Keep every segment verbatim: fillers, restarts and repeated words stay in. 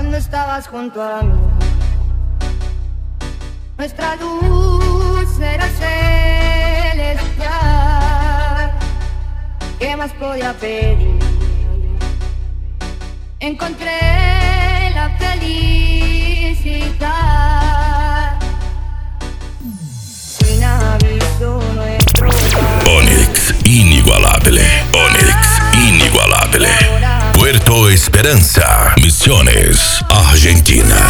cuando estabas junto a mí. Nuestra luz era celestial. ¿Qué más podía pedir? Encontré la felicidad. Sin aviso nuestro Onyx inigualable. Onyx inigualable. Puerto Esperanza, Misiones, Argentina.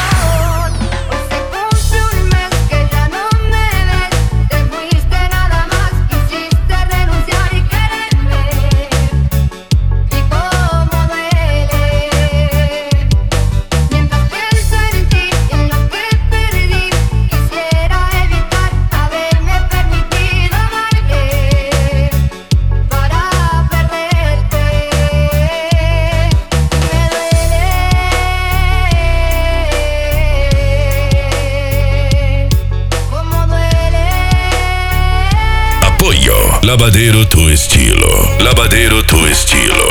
Lavadero tu estilo. Lavadero tu estilo.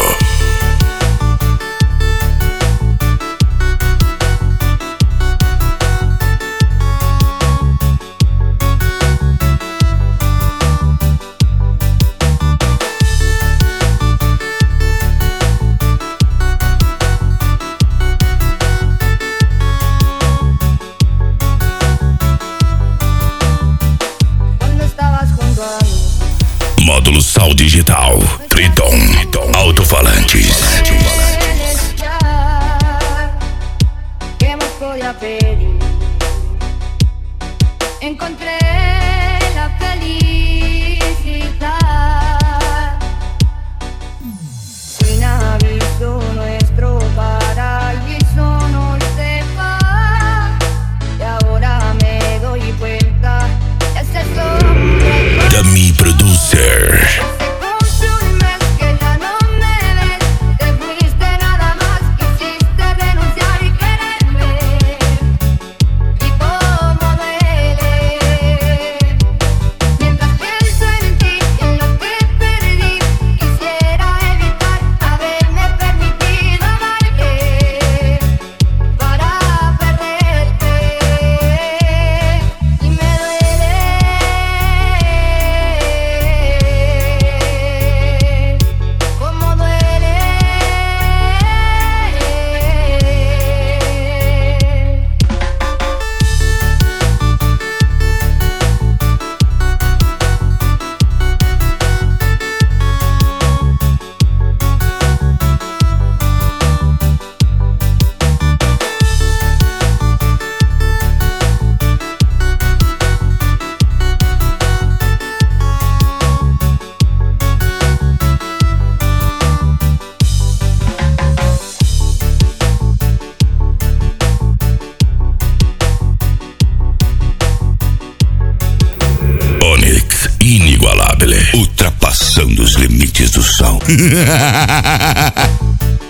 Módulo Sound Digital, Triton, Alto-Falantes. ¿Qué más podía pedir? Encontré la felicidad. Sin aviso nuestro paraíso no se va. Y ahora me doy cuenta, es eso. The Me Producer. Inigualável, ultrapassando os limites do som.